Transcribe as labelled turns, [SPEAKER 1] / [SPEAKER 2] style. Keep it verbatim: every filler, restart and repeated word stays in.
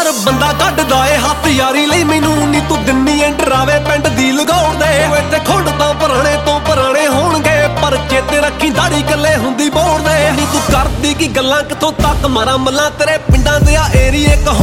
[SPEAKER 1] ਫਿਰ ਬੰਦਾ ਕੱਢਦਾ ਏ ਹੱਥ ਯਾਰੀ ਲਈ ਮੈਨੂੰ ਨੀ ਤੂੰ ਦਿੰਨੀ ਐ ਡਰਾਵੇ ਪਿੰਡ ਦੀ ਲਗਾਉਣ ਦੇ ਇੱਥੇ ਖੁੰਡ ਤਾਂ ਪੁਰਾਣੇ ਤੋਂ ਪੁਰਾਣੇ ਹੋਣਗੇ ਪਰ ਚੇਤੇ ਰੱਖੀ ਦਾੜੀ ਕੱਲੇ ਹੁੰਦੀ ਬੋੜ ਦੇ ਨੀ ਤੂੰ ਕਰਦੀ ਕੀ ਗੱਲਾਂ ਕਿੱਥੋਂ ਤੱਕ ਮਾਰਾਂ ਮੱਲਾਂ ਤੇਰੇ ਪਿੰਡਾਂ ਦੇ ਆ ਏਰੀਏ